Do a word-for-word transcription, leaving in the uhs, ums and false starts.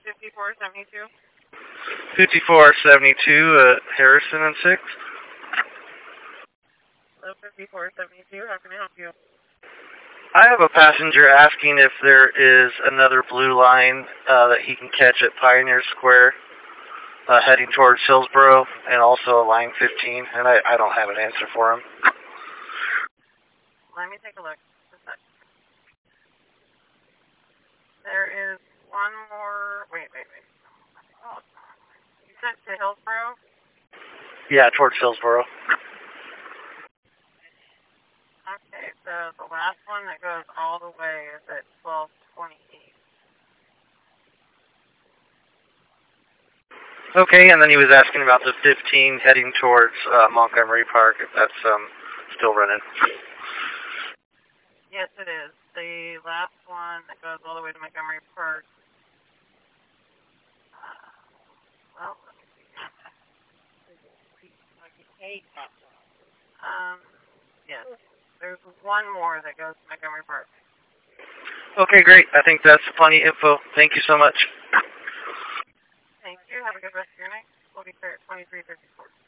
fifty-four seventy-two. fifty-four seventy-two at Harrison and sixth. Hello, fifty-four seventy-two. How can I help you? I have a passenger asking if there is another blue line uh, that he can catch at Pioneer Square uh, heading towards Hillsboro, and also a line fifteen, and I, I don't have an answer for him. Let me take a look. There is one more. Wait, wait, wait. Oh, you said to Hillsboro? Yeah, towards Hillsboro. Okay, so the last one that goes all the way is at twelve twenty-eight. Okay, and then he was asking about the fifteen heading towards uh, Montgomery Park, if that's um, still running. Yes, it is. The last one that goes all the way to Montgomery Park. Uh, well, let me see. Um, yes. There's one more that goes to Montgomery Park. Okay, great. I think that's plenty of info. Thank you so much. Thank you. Have a good rest of your night. We'll be there at twenty-three fifty-four.